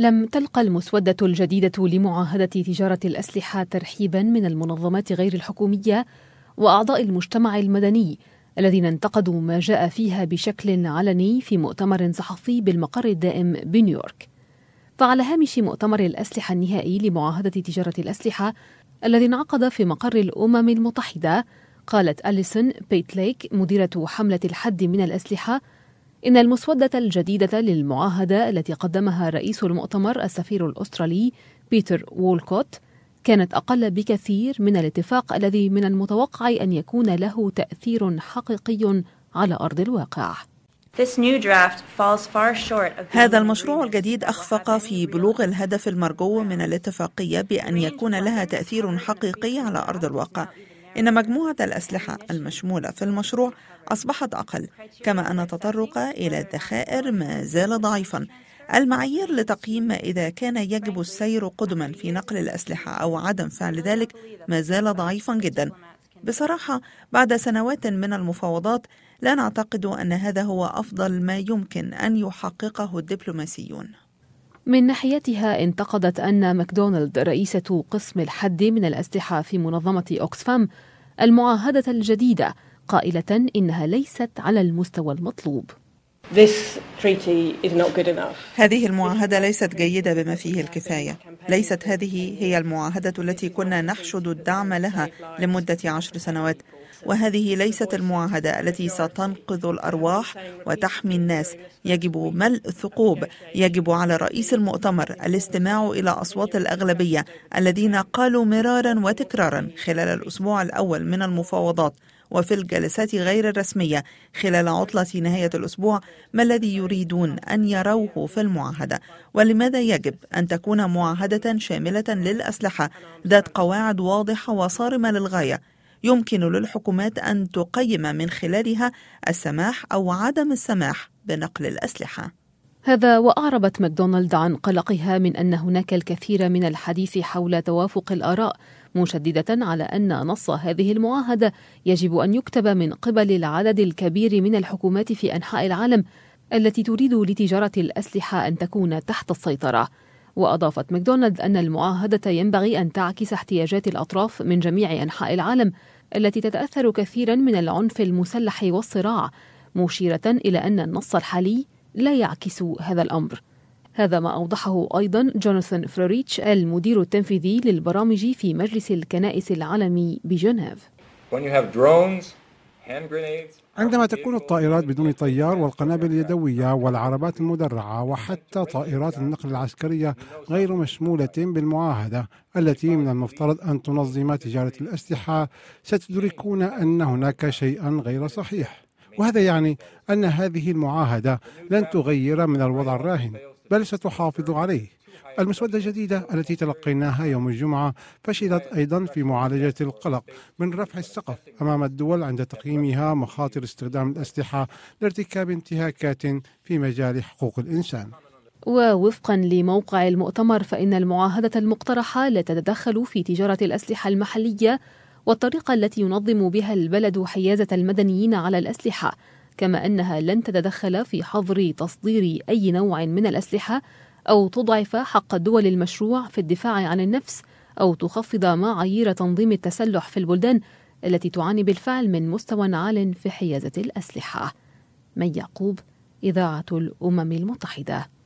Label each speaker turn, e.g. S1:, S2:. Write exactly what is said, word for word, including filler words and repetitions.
S1: لم تلقى المسودة الجديدة لمعاهدة تجارة الأسلحة ترحيبا من المنظمات غير الحكومية وأعضاء المجتمع المدني الذين انتقدوا ما جاء فيها بشكل علني في مؤتمر صحفي بالمقر الدائم بنيويورك. فعلى هامش مؤتمر الأسلحة النهائي لمعاهدة تجارة الأسلحة الذي انعقد في مقر الأمم المتحدة، قالت أليسون بيتليك مديرة حملة الحد من الأسلحة إن المسودة الجديدة للمعاهدة التي قدمها رئيس المؤتمر السفير الأسترالي بيتر وولكوت كانت أقل بكثير من الاتفاق الذي من المتوقع أن يكون له تأثير حقيقي على أرض الواقع.
S2: هذا المشروع الجديد أخفق في بلوغ الهدف المرجو من الاتفاقية بأن يكون لها تأثير حقيقي على أرض الواقع. إن مجموعة الأسلحة المشمولة في المشروع أصبحت أقل، كما أن التطرق إلى الذخائر ما زال ضعيفا. المعايير لتقييم إذا كان يجب السير قدما في نقل الأسلحة أو عدم فعل ذلك ما زال ضعيفا جدا. بصراحة بعد سنوات من المفاوضات لا نعتقد أن هذا هو أفضل ما يمكن أن يحققه الدبلوماسيون.
S1: من ناحيتها انتقدت أن ماكدونالد رئيسة قسم الحد من الأسلحة في منظمة أوكسفام المعاهدة الجديدة، قائلة إنها ليست على المستوى المطلوب.
S2: هذه المعاهدة ليست جيدة بما فيه الكفاية. ليست هذه هي المعاهدة التي كنا نحشد الدعم لها لمدة عشر سنوات، وهذه ليست المعاهدة التي ستنقذ الأرواح وتحمي الناس. يجب ملء الثقوب. يجب على رئيس المؤتمر الاستماع إلى أصوات الأغلبية الذين قالوا مرارا وتكرارا خلال الأسبوع الأول من المفاوضات وفي الجلسات غير الرسمية خلال عطلة نهاية الأسبوع ما الذي يريدون أن يروه في المعاهدة، ولماذا يجب أن تكون معاهدة شاملة للأسلحة ذات قواعد واضحة وصارمة للغاية يمكن للحكومات أن تقيم من خلالها السماح أو عدم السماح بنقل الأسلحة.
S1: هذا وأعربت ماكدونالد عن قلقها من أن هناك الكثير من الحديث حول توافق الآراء، مشددة على أن نص هذه المعاهدة يجب أن يكتب من قبل العدد الكبير من الحكومات في أنحاء العالم التي تريد لتجارة الأسلحة أن تكون تحت السيطرة. وأضافت ماكدونالد أن المعاهدة ينبغي أن تعكس احتياجات الأطراف من جميع أنحاء العالم التي تتأثر كثيرا من العنف المسلح والصراع، مشيرة إلى أن النص الحالي لا يعكس هذا الأمر. هذا ما أوضحه أيضا جوناثان فروريتش المدير التنفيذي للبرامج في مجلس الكنائس العالمي بجنيف.
S3: عندما تكون الطائرات بدون طيار والقنابل اليدوية والعربات المدرعة وحتى طائرات النقل العسكرية غير مشمولة بالمعاهدة التي من المفترض أن تنظم تجارة الأسلحة، ستدركون أن هناك شيئا غير صحيح. وهذا يعني أن هذه المعاهدة لن تغير من الوضع الراهن، بل ستحافظ عليه. المسودة الجديدة التي تلقيناها يوم الجمعة فشلت أيضا في معالجة القلق من رفع السقف أمام الدول عند تقييمها مخاطر استخدام الأسلحة لارتكاب انتهاكات في مجال حقوق الإنسان.
S1: ووفقا لموقع المؤتمر فإن المعاهدة المقترحة لا تتدخل في تجارة الأسلحة المحلية والطريقة التي ينظم بها البلد حيازة المدنيين على الأسلحة، كما أنها لن تتدخل في حظر تصدير أي نوع من الأسلحة أو تضعف حق الدول المشروع في الدفاع عن النفس أو تخفض معايير تنظيم التسلح في البلدان التي تعاني بالفعل من مستوى عال في حيازة الأسلحة. مي يعقوب، إذاعة الأمم المتحدة.